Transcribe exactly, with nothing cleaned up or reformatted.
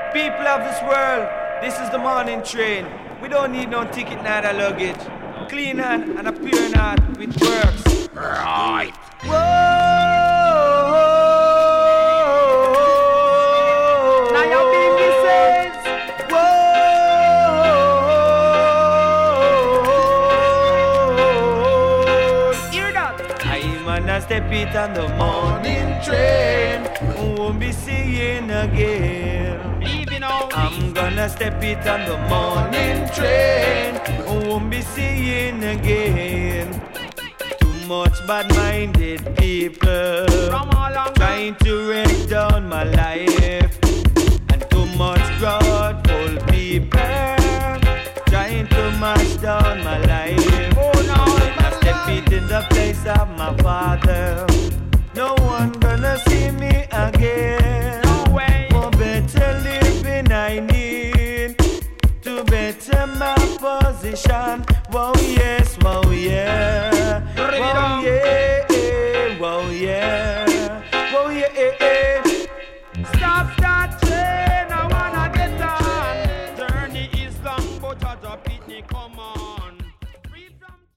People of this world, this is the morning train. We don't need no ticket, neither luggage. Clean hand and a pure heart with works. Right. Whoa. Now your baby says, whoa. Hear that? I'm gonna step it on the morning train. Won't be seeing again. I'm gonna step it on the morning train. Won't be seeing again. Too much bad-minded people trying to wreck down my life, and too much grateful people trying to mash down my life. Oh no, I step it in the place of my father. No one gonna see me again. No way. For better living I need to better my position. Whoa yes, whoa yeah, whoa yeah, whoa yeah.